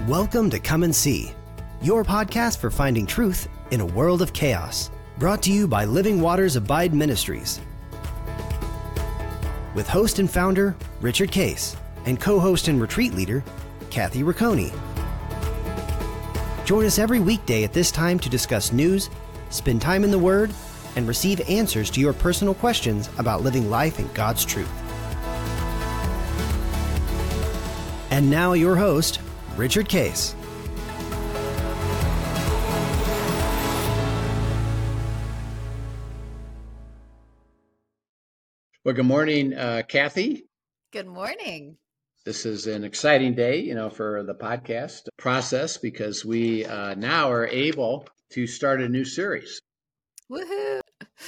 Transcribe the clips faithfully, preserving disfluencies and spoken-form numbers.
Welcome to Come and See, your podcast for finding truth in a world of chaos. Brought to you by Living Waters Abide Ministries. With host and founder, Richard Case, and co-host and retreat leader, Kathy Riccone. Join us every weekday at this time to discuss news, spend time in the Word, and receive answers to your personal questions about living life in God's truth. And now your host, Richard Case. Well, good morning, uh, Kathy. Good morning. This is an exciting day, you know, for the podcast process because we uh, now are able to start a new series. Woohoo!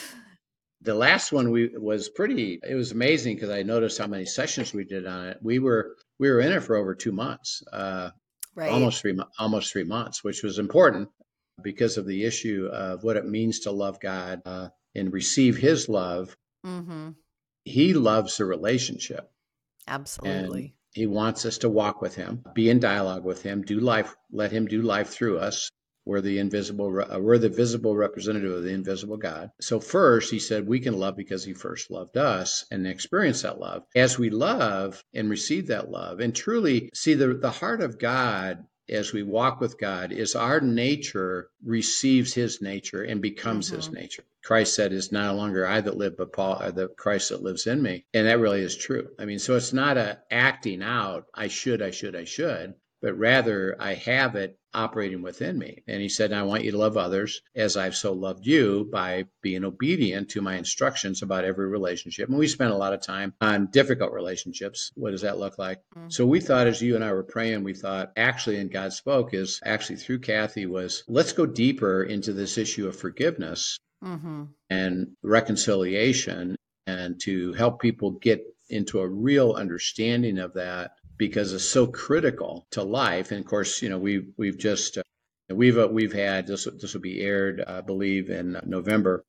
The last one we was pretty. It was amazing because I noticed how many sessions we did on it. We were we were in it for over two months, uh, Right. almost three mo- almost three months, which was important because of the issue of what it means to love God uh, and receive His love. Mm-hmm. He loves the relationship. Absolutely. And he wants us to walk with him, be in dialogue with him, do life, let him do life through us. We're the invisible, we're the visible representative of the invisible God. So first, he said we can love because he first loved us and experience that love. As we love and receive that love and truly see the, the heart of God as we walk with God is our nature receives his nature and becomes Mm-hmm. his nature. Christ said, "It's no longer I that live, but Paul, uh, the Christ that lives in me." And that really is true. I mean, so it's not a acting out, I should, I should, I should, but rather I have it operating within me. And he said, "I want you to love others as I've so loved you by being obedient to my instructions about every relationship." And we spent a lot of time on difficult relationships. What does that look like? Mm-hmm. So we thought, as you and I were praying, we thought actually, and God spoke is actually through Kathy was, let's go deeper into this issue of forgiveness. Mm-hmm. And reconciliation, and to help people get into a real understanding of that because it's so critical to life. And of course, you know, we've we've just uh, we've uh, we've had this. This will be aired, I believe, in November,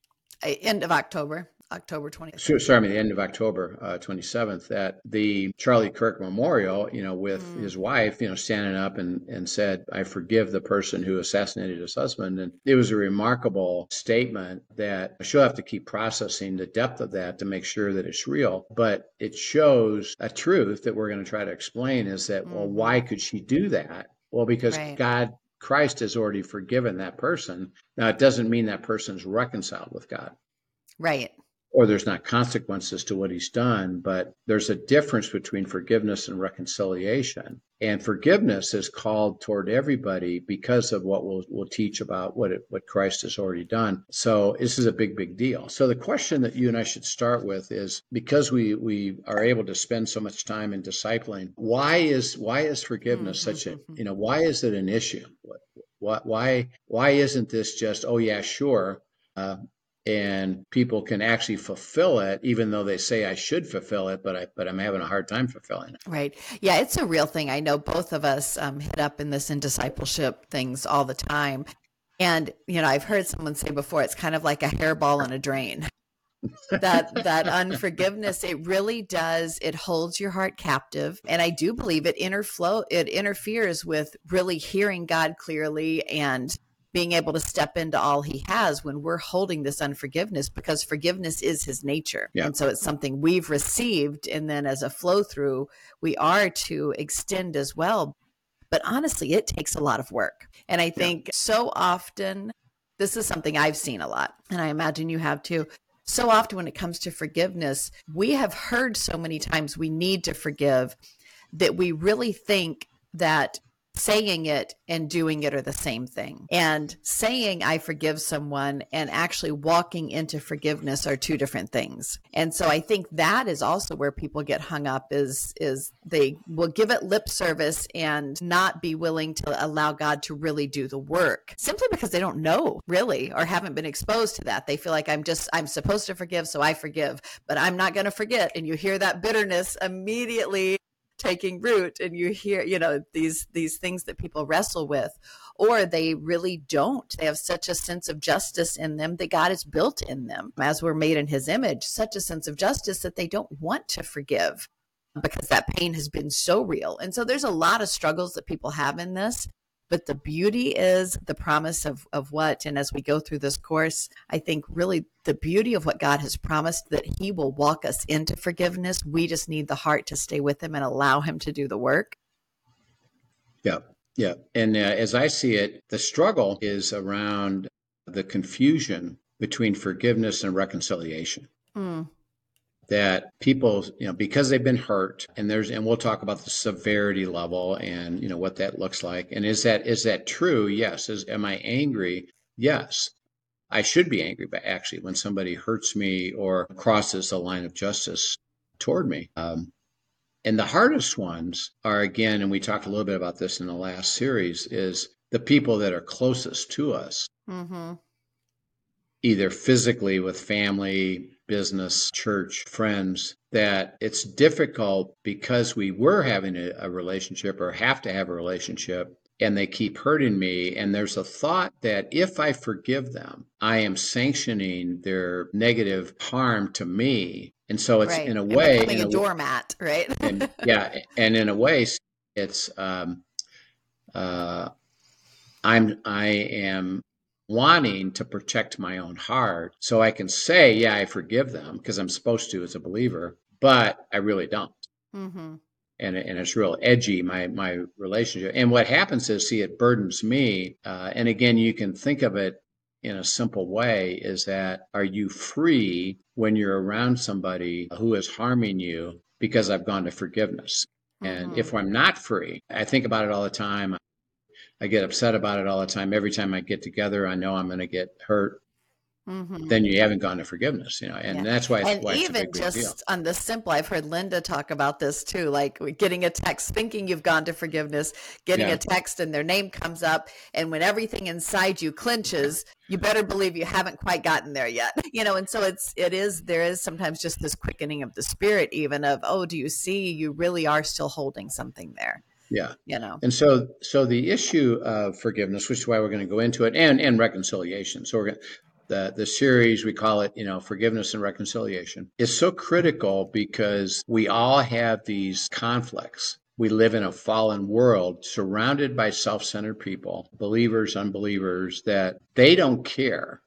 End of October, October twentieth. So, sorry, the end of October uh, twenty-seventh, that the Charlie Kirk Memorial, you know, with mm. his wife, you know, standing up and, and said, "I forgive the person who assassinated his husband." And it was a remarkable statement that she'll have to keep processing the depth of that to make sure that it's real. But it shows a truth that we're going to try to explain is that, mm-hmm. well, why could she do that? Well, because right. God, Christ has already forgiven that person. Now, it doesn't mean that person's reconciled with God. Right. Or there's not consequences to what he's done, but there's a difference between forgiveness and reconciliation. And forgiveness is called toward everybody because of what we'll, we'll teach about what it, what Christ has already done. So this is a big, big deal. So the question that you and I should start with is, because we, we are able to spend so much time in discipling, why is why is forgiveness mm-hmm. such a, you know, why is it an issue? Why, why, why isn't this just, oh yeah, sure, uh, and people can actually fulfill it, even though they say I should fulfill it, but I, but I'm having a hard time fulfilling it. Right. Yeah, it's a real thing. I know both of us um, hit up in this in discipleship things all the time. And, you know, I've heard someone say before, it's kind of like a hairball in a drain. that that unforgiveness, it really does. It holds your heart captive. And I do believe it interflow, it interferes with really hearing God clearly and being able to step into all he has when we're holding this unforgiveness, because forgiveness is his nature. Yeah. And so it's something we've received. And then as a flow through, we are to extend as well. But honestly, it takes a lot of work. And I think yeah. so often, this is something I've seen a lot, and I imagine you have too. So often when it comes to forgiveness, we have heard so many times we need to forgive that we really think that saying it and doing it are the same thing. And saying I forgive someone and actually walking into forgiveness are two different things. And so I think that is also where people get hung up is, is they will give it lip service and not be willing to allow God to really do the work simply because they don't know really, or haven't been exposed to that. They feel like I'm just, I'm supposed to forgive, so I forgive, but I'm not going to forget. And you hear that bitterness immediately taking root, and you hear, you know, these these things that people wrestle with, or they really don't. They have such a sense of justice in them that God has built in them, as we're made in his image, such a sense of justice that they don't want to forgive. because that pain has been so real. And so there's a lot of struggles that people have in this. But the beauty is the promise of, of what, and as we go through this course, I think really the beauty of what God has promised, that he will walk us into forgiveness. We just need the heart to stay with him and allow him to do the work. Yeah, yeah. And uh, as I see it, the struggle is around the confusion between forgiveness and reconciliation. Mm. That people, you know, because they've been hurt, and there's, and we'll talk about the severity level and, you know, what that looks like. And is that, is that true? Yes. Is, am I angry? Yes. I should be angry, but actually when somebody hurts me or crosses the line of justice toward me. Um, and the hardest ones are, again, and we talked a little bit about this in the last series, is the people that are closest to us. Mm-hmm. Either physically with family, business, church, friends, that it's difficult because we were having a, a relationship or have to have a relationship and they keep hurting me. And there's a thought that if I forgive them, I am sanctioning their negative harm to me. And so it's right. in a and way, becoming in a, a doormat, right? and, yeah. And in a way, it's, um, uh, I'm, I am wanting to protect my own heart so I can say, yeah, I forgive them because I'm supposed to as a believer, but I really don't. Mm-hmm. And, and it's real edgy, my, my relationship. And what happens is, see, it burdens me. Uh, and again, you can think of it in a simple way, is that, are you free when you're around somebody who is harming you because I've gone to forgiveness? Mm-hmm. And if I'm not free, I think about it all the time. I get upset about it all the time. Every time I get together, I know I'm going to get hurt. Mm-hmm. Then you haven't gone to forgiveness, you know, and yeah. that's why it's, and why it's even a big, big just deal. On the simple, I've heard Linda talk about this too, like getting a text thinking you've gone to forgiveness, getting yeah. a text and their name comes up, and when everything inside you clenches, you better believe you haven't quite gotten there yet, you know. And so it's it is there is sometimes just this quickening of the spirit, even of, oh, do you see, you really are still holding something there. Yeah. You know, and so, so the issue of forgiveness, which is why we're going to go into it, and, and reconciliation. So we're going to, the, the series, we call it, you know, forgiveness and reconciliation, is so critical because we all have these conflicts. We live in a fallen world surrounded by self-centered people, believers, unbelievers, that they don't care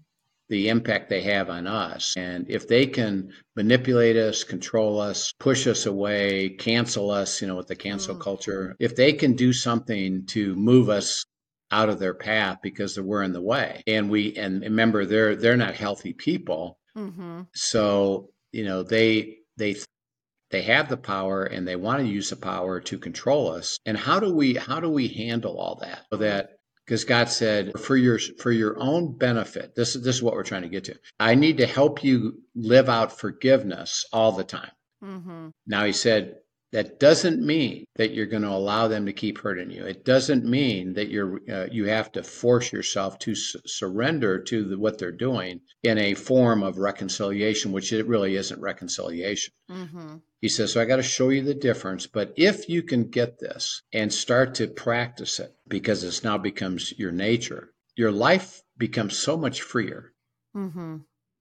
the impact they have on us. And if they can manipulate us, control us, push us away, cancel us, you know, with the cancel mm. culture, if they can do something to move us out of their path because we're in the way, and we, and remember, they're, they're not healthy people. Mm-hmm. So, you know, they, they, they have the power and they want to use the power to control us. And how do we, how do we handle all that? So that, because God said, for your for your own benefit, this, this is what we're trying to get to. I need to help you live out forgiveness all the time. Mm-hmm. Now, he said, that doesn't mean that you're going to allow them to keep hurting you. It doesn't mean that you're uh, you have to force yourself to su- surrender to the, what they're doing in a form of reconciliation, which it really isn't reconciliation. Mm-hmm. He says, so I got to show you the difference. But if you can get this and start to practice it, because it's now becomes your nature, your life becomes so much freer. Mm-hmm.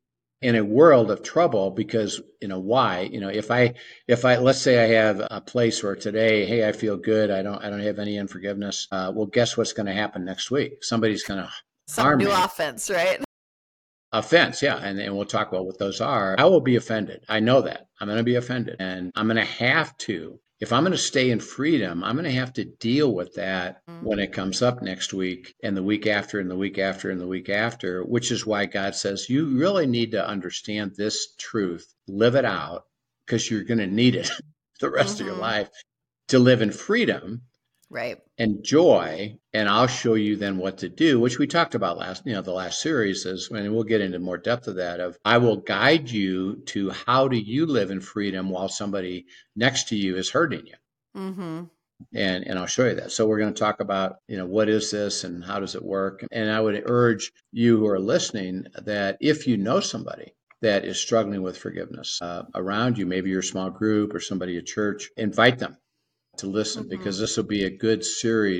In a world of trouble, because, you know, why, you know, if I, if I, let's say I have a place where today, hey, I feel good. I don't, I don't have any unforgiveness. Uh, well, guess what's going to happen next week? Somebody's going to harm me. Some new offense, right? Offense. Yeah. And, and we'll talk about what those are. I will be offended. I know that I'm going to be offended, and I'm going to have to, if I'm going to stay in freedom, I'm going to have to deal with that mm-hmm. when it comes up next week and the week after and the week after and the week after, which is why God says you really need to understand this truth, live it out, because you're going to need it the rest mm-hmm. of your life to live in freedom. Right. And joy. And I'll show you then what to do, which we talked about last, you know, the last series is, and we'll get into more depth of that, of I will guide you to how do you live in freedom while somebody next to you is hurting you. Mm-hmm. And, and I'll show you that. So we're going to talk about, you know, what is this and how does it work? And I would urge you who are listening that if you know somebody that is struggling with forgiveness uh, around you, maybe your small group or somebody at church, invite them to listen, mm-hmm. because this will be a good series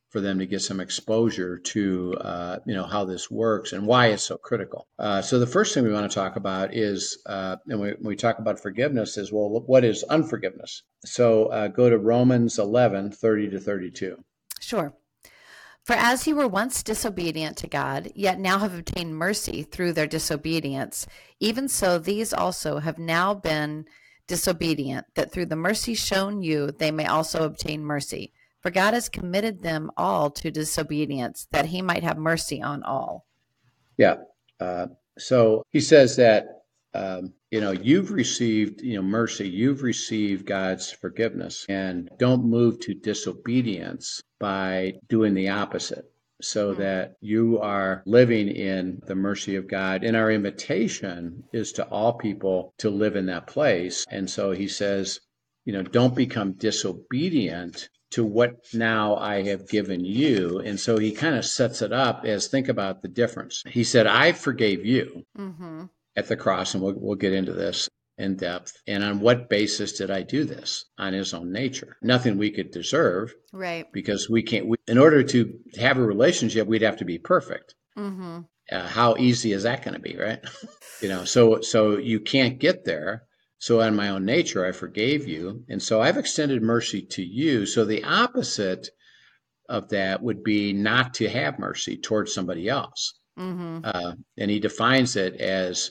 for them to get some exposure to, uh, you know, how this works and why it's so critical. Uh, so the first thing we want to talk about is, uh, and we, when we talk about forgiveness is, well, what is unforgiveness? So uh, go to Romans eleven, thirty to thirty-two. Sure. For as you were once disobedient to God, yet now have obtained mercy through their disobedience, even so these also have now been disobedient, that through the mercy shown you they may also obtain mercy. For God has committed them all to disobedience, that he might have mercy on all. Yeah. Uh, so he says that, um, you know, you've received, you know, mercy, you've received God's forgiveness, and don't move to disobedience by doing the opposite, so Hmm. that you are living in the mercy of God. And our invitation is to all people to live in that place. And so he says, you know, don't become disobedient to what now I have given you. And so he kind of sets it up as, think about the difference. He said, I forgave you Mm-hmm. at the cross, and we'll, we'll get into this in depth. And on what basis did I do this? On his own nature. Nothing we could deserve, Right. because we can't, we, in order to have a relationship, we'd have to be perfect. Mm-hmm. Uh, how easy is that going to be, right? you know, so, so you can't get there. So on my own nature, I forgave you. And so I've extended mercy to you. So the opposite of that would be not to have mercy towards somebody else. Mm-hmm. Uh, and he defines it as,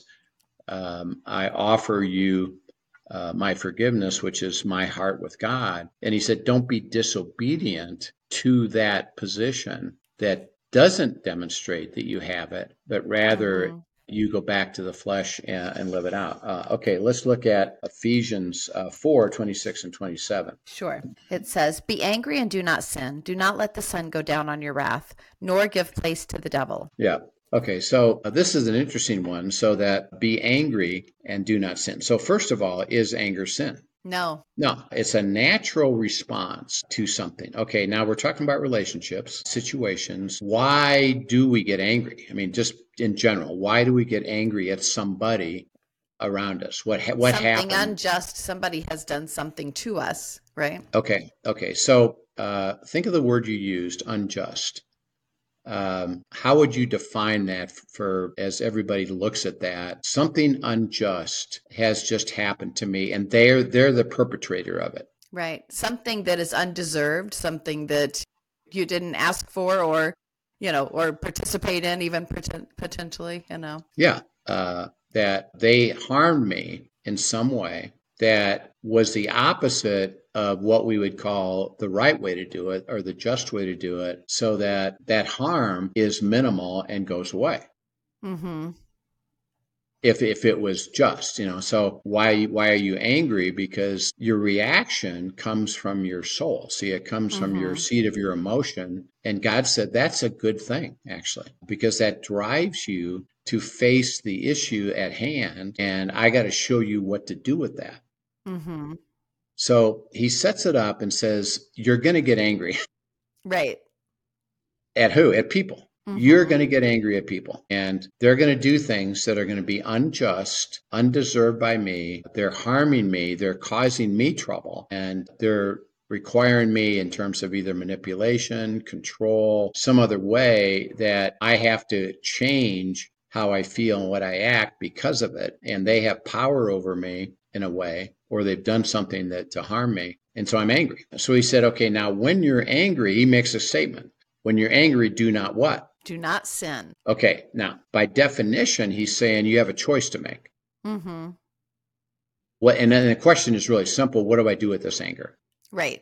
um, I offer you uh, my forgiveness, which is my heart with God. And he said, don't be disobedient to that position that doesn't demonstrate that you have it, but rather Mm-hmm. you go back to the flesh and, and live it out. Uh, okay, let's look at Ephesians uh, four, twenty-six and twenty-seven. Sure. It says, be angry and do not sin. Do not let the sun go down on your wrath, nor give place to the devil. Yeah. Okay, so uh, this is an interesting one. So that be angry and do not sin. So first of all, is anger sin? No. No, it's a natural response to something. Okay, now we're talking about relationships, situations. Why do we get angry? I mean, just in general, why do we get angry at somebody around us? What ha- what Something happened? unjust. Somebody has done something to us, right? Okay, okay. So uh, think of the word you used, unjust. Um, how would you define that for, as everybody looks at that? Something unjust has just happened to me, and they're they're the perpetrator of it. Right. Something that is undeserved, something that you didn't ask for or, you know, or participate in, even poten- potentially, you know. Yeah, uh, that they harmed me in some way that was the opposite of what we would call the right way to do it or the just way to do it, so that that harm is minimal and goes away. Mm-hmm. If if it was just, you know, so why why are you angry? Because your reaction comes from your soul. See, it comes from your Mm-hmm. seat of your emotion. And God said that's a good thing, actually, because that drives you to face the issue at hand. And I got to show you what to do with that. Mm-hmm. So he sets it up and says, you're going to get angry. Right. At who? At people. Mm-hmm. You're going to get angry at people, and they're going to do things that are going to be unjust, undeserved by me. They're harming me. They're causing me trouble, and they're requiring me in terms of either manipulation, control, some other way that I have to change how I feel and what I act because of it. And they have power over me in a way, or they've done something that to harm me. And so I'm angry. So he said, okay, now when you're angry, he makes a statement. When you're angry, do not what? Do not sin. Okay, now, by definition, he's saying you have a choice to make. Mm-hmm. What? And then the question is really simple. What do I do with this anger? Right.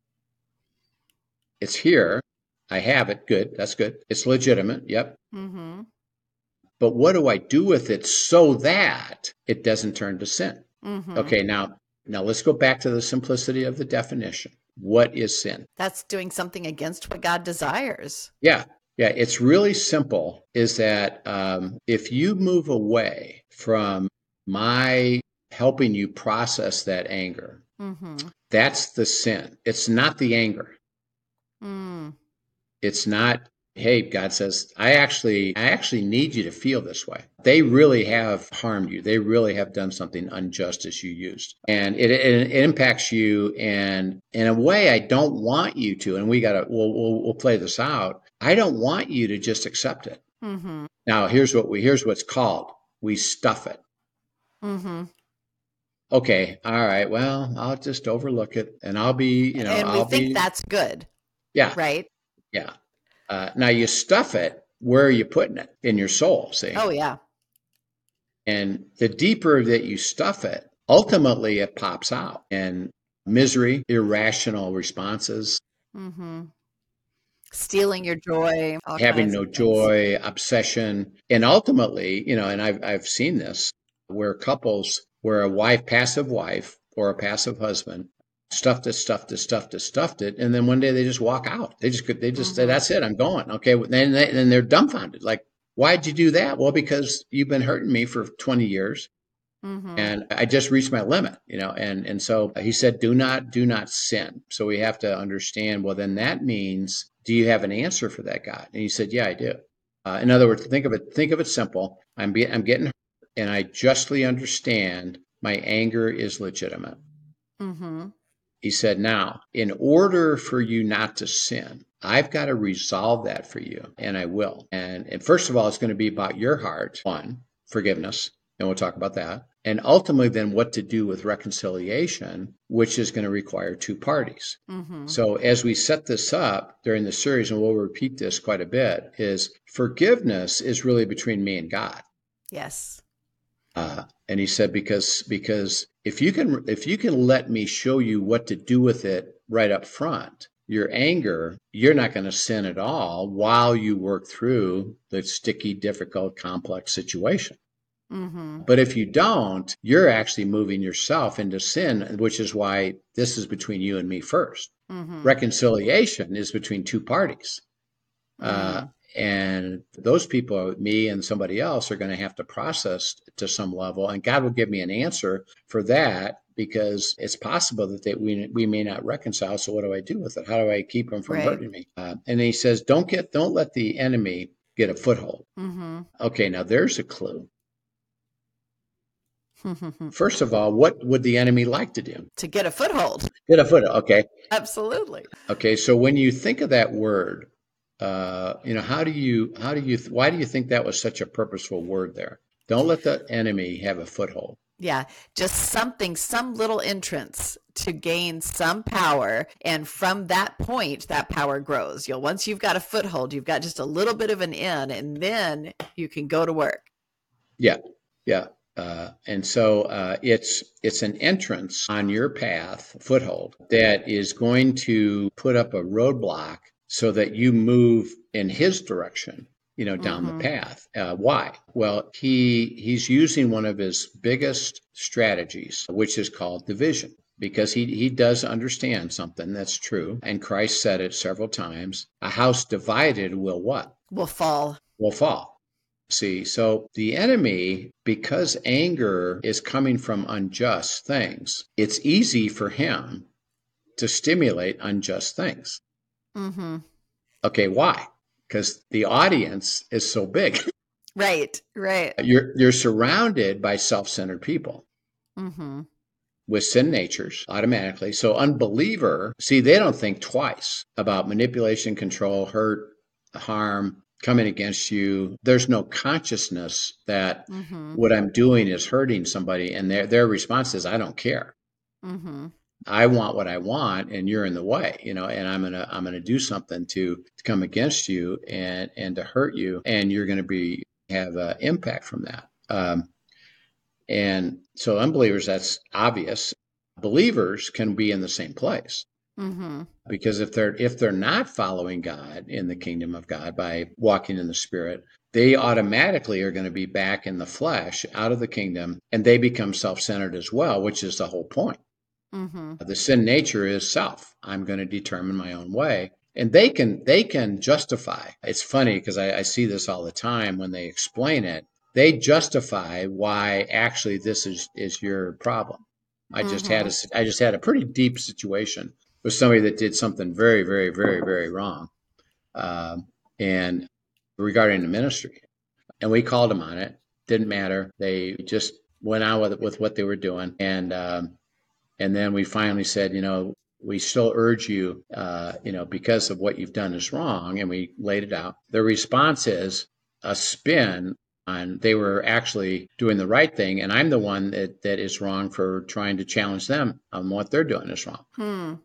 It's here. I have it. Good. That's good. It's legitimate. Yep. Mm-hmm. But what do I do with it so that it doesn't turn to sin? Mm-hmm. Okay, now, now let's go back to the simplicity of the definition. What is sin? That's doing something against what God desires. Yeah. Yeah, it's really simple, is that um, if you move away from my helping you process that anger, Mm-hmm. that's the sin. It's not the anger. Mm. It's not hey, God says, I actually, I actually need you to feel this way. They really have harmed you. They really have done something unjust as you used. And it, it, it impacts you. And in a way, I don't want you to, and we got to, we'll, we'll, we'll play this out. I don't want you to just accept it. Mm-hmm. Now, here's what we, here's what's called. We stuff it. Mm-hmm. Okay. All right. Well, I'll just overlook it and I'll be, you know, And we I'll think be, that's good. yeah. Right. Yeah. Uh, now you stuff it. Where are you putting it? In your soul, see? Oh, yeah. And the deeper that you stuff it, ultimately it pops out. And misery, irrational responses, Mm-hmm. Stealing your joy, all having kinds no of things. joy, obsession. And ultimately, you know, and I've, I've seen this where couples, where a wife, passive wife or a passive husband, stuffed it, stuffed it, stuffed it, stuffed it. And then one day they just walk out. They just, they just say, Mm-hmm. that's it. I'm going. Okay. Then, they, then they're dumbfounded. Like, why'd you do that? Well, because you've been hurting me for twenty years. Mm-hmm. And I just reached my limit, you know, and, and so he said, do not, do not sin. So we have to understand, well, then that means, do you have an answer for that, God? And he said, yeah, I do. Uh, in other words, think of it, think of it simple. I'm, be, I'm getting hurt and I justly understand my anger is legitimate. Mm-hmm. He said, now, in order for you not to sin, I've got to resolve that for you, and I will. And, and first of all, it's going to be about your heart, one, forgiveness, and we'll talk about that. And ultimately, then what to do with reconciliation, which is going to require two parties. Mm-hmm. So as we set this up during the series, and we'll repeat this quite a bit, is forgiveness is really between me and God. Yes. Uh, and he said, because because if you can if you can let me show you what to do with it right up front, your anger, you're not going to sin at all while you work through the sticky, difficult, complex situation. Mm-hmm. But if you don't, you're actually moving yourself into sin, which is why this is between you and me first. Mm-hmm. Reconciliation is between two parties. Mm-hmm. Uh, and those people, me and somebody else, are going to have to process to some level. And God will give me an answer for that, because it's possible that they, we we may not reconcile. So what do I do with it? How do I keep them from Right. hurting me? Uh, and he says, don't get, don't let the enemy get a foothold. Mm-hmm. Okay, now there's a clue. First of all, what would the enemy like to do? To get a foothold. Get a foothold. Okay. Absolutely. Okay. So when you think of that word, uh, you know, how do you, how do you, why do you think that was such a purposeful word there? Don't let the enemy have a foothold. Yeah, just something, some little entrance to gain some power. And from that point, that power grows. You know, once you've got a foothold, you've got just a little bit of an in, and then you can go to work. Yeah. Yeah. Uh, and so uh, it's it's an entrance on your path, foothold, that is going to put up a roadblock so that you move in his direction, you know, down Mm-hmm. the path. Uh, why? Well, he he's using one of his biggest strategies, which is called division, because he he does understand something that's true, and Christ said it several times: a house divided will what? Will fall. Will fall. See, so the enemy, because anger is coming from unjust things, it's easy for him to stimulate unjust things. Mm-hmm. Okay, why? Because the audience is so big. Right, right. You're you're surrounded by self-centered people Mm-hmm. with sin natures automatically. So unbeliever, see, they don't think twice about manipulation, control, hurt, harm coming against you. There's no consciousness that Mm-hmm. what I'm doing is hurting somebody, and their their response is, I don't care. Mm-hmm. I want what I want, and you're in the way, you know, and I'm gonna I'm gonna do something to, to come against you and and to hurt you, and you're gonna be have an impact from that. Um, and so unbelievers, that's obvious. Believers can be in the same place. Mm-hmm. Because if they're if they're not following God in the kingdom of God by walking in the Spirit, they automatically are going to be back in the flesh, out of the kingdom, and they become self-centered as well, which is the whole point. Mm-hmm. The sin nature is self. I'm going to determine my own way. And they can they can justify. It's funny because I, I see this all the time when they explain it. They justify why actually this is, is your problem. I just Mm-hmm. had a I just had a pretty deep situation with somebody that did something very, very, very, very wrong. Um, and regarding the ministry. And we called them on it. Didn't matter. They just went on with with what they were doing. And um, and then we finally said, you know, we still urge you, uh, you know, because of what you've done is wrong. And we laid it out. The response is a spin on they were actually doing the right thing. And I'm the one that, that is wrong for trying to challenge them on what they're doing is wrong. Hmm.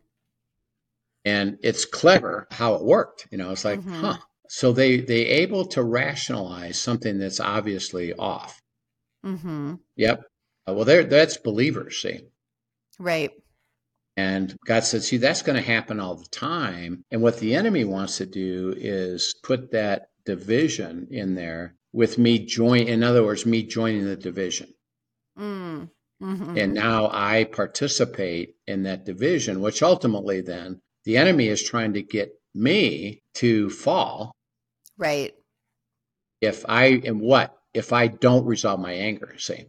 And it's clever how it worked. You know, it's like, Mm-hmm. huh. So they they able to rationalize something that's obviously off. Mm-hmm. Yep. Uh, well, there that's believers, see. Right. And God said, see, that's going to happen all the time. And what the enemy wants to do is put that division in there with me join. In other words, me joining the division. Mm. Mm-hmm. And now I participate in that division, which ultimately then the enemy is trying to get me to fall. Right. If I am what? If I don't resolve my anger, see.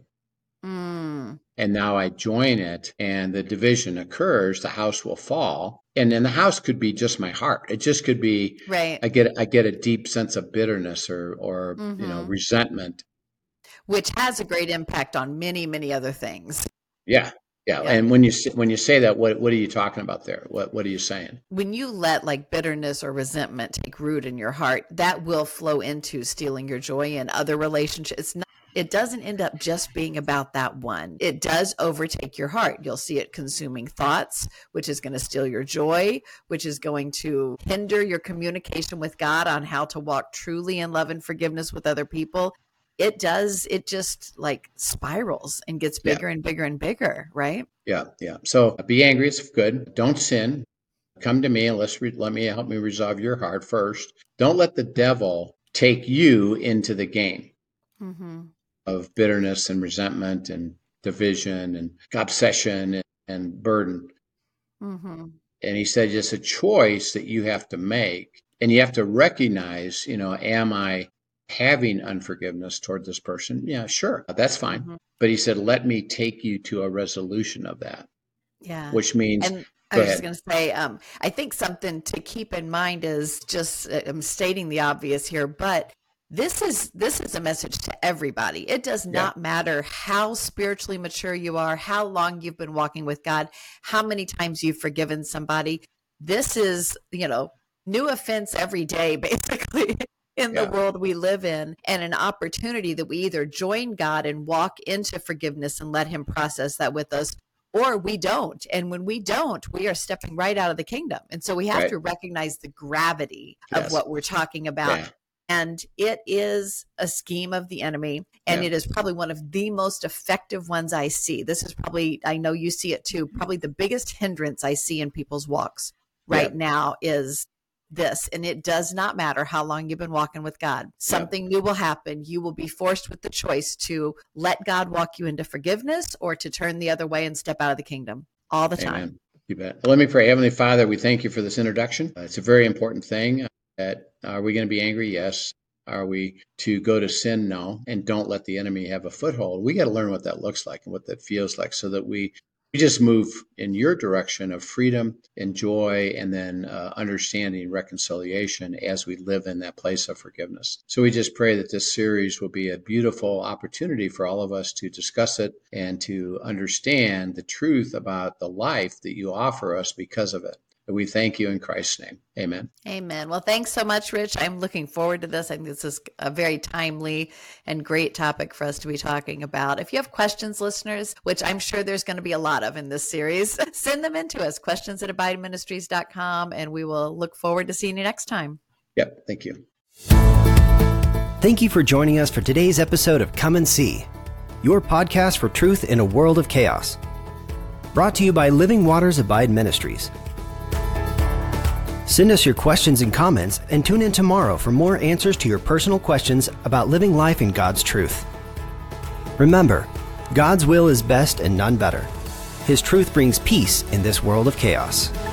Mm. And now I join it and the division occurs, the house will fall. And then the house could be just my heart. It just could be, Right. I get I get a deep sense of bitterness or, or Mm-hmm. you know, resentment. Which has a great impact on many, many other things. Yeah. Yeah. Yeah. And when you when you say that, what what are you talking about there? What what are you saying? When you let like bitterness or resentment take root in your heart, that will flow into stealing your joy in other relationships. It's not, it doesn't end up just being about that one. It does overtake your heart. You'll see it consuming thoughts, which is going to steal your joy, which is going to hinder your communication with God on how to walk truly in love and forgiveness with other people. It does, it just like spirals and gets bigger yeah. and bigger and bigger, right? Yeah, yeah. So be angry, it's good. Don't sin. Come to me and let's re- let me help me resolve your heart first. Don't let the devil take you into the game mm-hmm. of bitterness and resentment and division and obsession and, and burden. Mm-hmm. And he said it's a choice that you have to make. And you have to recognize, you know, am I having unforgiveness toward this person? Yeah, sure. That's fine. Mm-hmm. But he said, let me take you to a resolution of that. Yeah. Which means, and I was just going to say, um, I think something to keep in mind is just, uh, I'm stating the obvious here, but this is, this is a message to everybody. It does not yeah. matter how spiritually mature you are, how long you've been walking with God, how many times you've forgiven somebody. This is, you know, new offense every day, basically. In the yeah. world we live in, and an opportunity that we either join God and walk into forgiveness and let him process that with us, or we don't. And when we don't, we are stepping right out of the kingdom. And so we have right. to recognize the gravity yes. of what we're talking about. Yeah. And it is a scheme of the enemy. And yeah. it is probably one of the most effective ones I see. This is probably, I know you see it too, probably the biggest hindrance I see in people's walks right yeah. now is this. And it does not matter how long you've been walking with God. Something yeah. new will happen. You will be forced with the choice to let God walk you into forgiveness or to turn the other way and step out of the kingdom all the time. Amen. You bet. Well, let me pray. Heavenly Father, we thank you for this introduction. Uh, it's a very important thing. That are we going to be angry? Yes. Are we to go to sin? No. And don't let the enemy have a foothold. We got to learn what that looks like and what that feels like so that we We just move in your direction of freedom and joy and then uh, understanding reconciliation as we live in that place of forgiveness. So we just pray that this series will be a beautiful opportunity for all of us to discuss it and to understand the truth about the life that you offer us because of it. And we thank you in Christ's name. Amen. Amen. Well, thanks so much, Rich. I'm looking forward to this. I think this is a very timely and great topic for us to be talking about. If you have questions, listeners, which I'm sure there's going to be a lot of in this series, send them in to us, questions at abide ministries dot com, and we will look forward to seeing you next time. Yep. Thank you. Thank you for joining us for today's episode of Come and See, your podcast for truth in a world of chaos. Brought to you by Living Waters Abide Ministries. Send us your questions and comments and tune in tomorrow for more answers to your personal questions about living life in God's truth. Remember, God's will is best and none better. His truth brings peace in this world of chaos.